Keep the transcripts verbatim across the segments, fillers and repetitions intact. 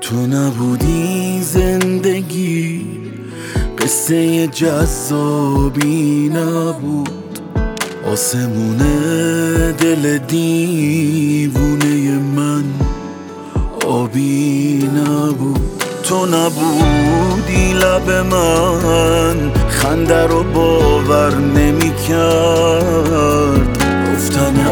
تو نبودی زندگی قصه جذابی نبود، آسمون دل دیوونه من آبی نبود. تو نبودی لب من خنده رو باور نمی کرد، گفتن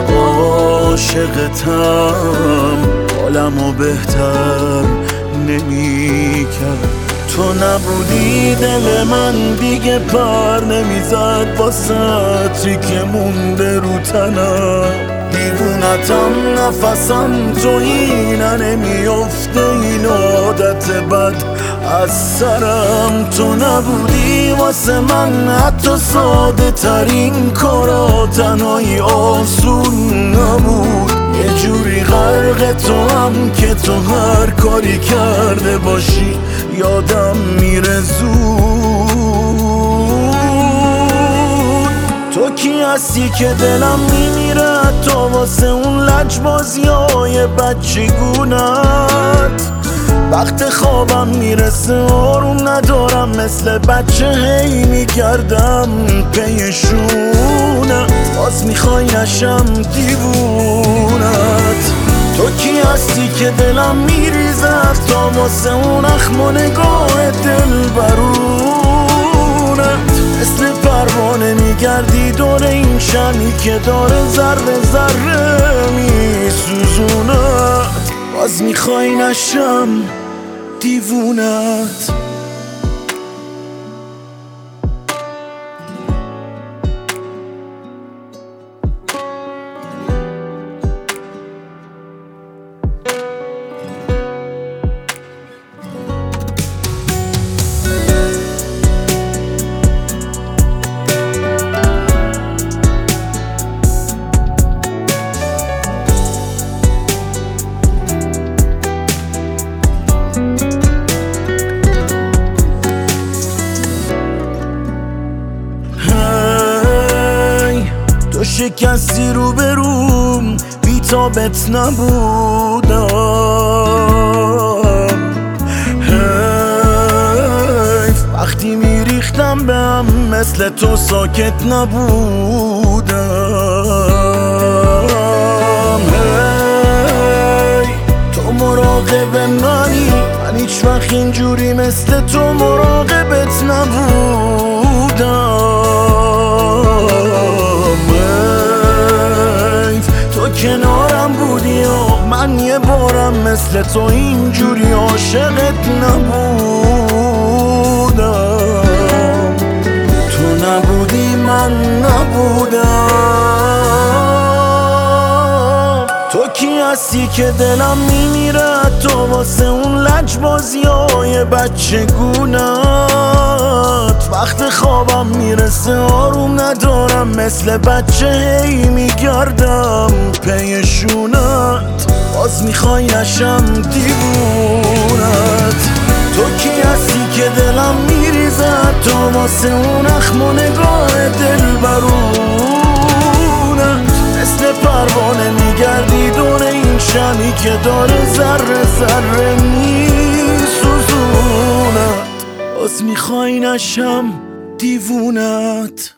عاشقتم حالمو بهتر نمی کرد. تو نبودی دل من دیگه پر نمیزد با سطری که مونده رو تنم، دیوونتم نفسم تو اینه نمیافته این عادت بد از سرم. تو نبودی واسه من حتی ساده ترین کارا تنهایی آسون نبود، یه جوری غرق تو هم که تو هر کاری کرده باشی یادم میره زود. تو کی هستی که دلم میمیره تو واسه اون لجبازیای بچگونت، وقت خوابم میرسه آروم ندارم مثل بچه هی میگردم پیشونت، باز میخوای نشم دیوونت. تو کی هستی که دلم میریزه تا واسه اون اخم و نگاه دل برونت، مثل پروانه میگردی دور این شمی که داره ذره ذره میسوزونت، باز میخوای نشم دیوونت. تو شکستی رو بروم بی تابت نبودم، حیف وقتی میریختم به هم مثل تو ساکت نبودم. هی تو مراقب منی، من هیچ وقت اینجوری مثل تو مراقبت نبودم. کنارم بودی و من یه بارم مثل تو اینجوری عاشقت نبودم. تو نبودی من نبودم. تو کی هستی که دلم میمیره تو واسه اون لجبازیای بچگونت، وقت خوابم میرسه آروم ندارم مثل بچه هی میگردم پیشونت، باز میخوای نشم دیوونت. تو کی هستی که دلم میریزه تو واسه اون اخم و نگاه دل برونت، مثل پروانه میگردی دور این شمی که داره ذره ذره میسوزونت، باز میخوای نشم دیوونت.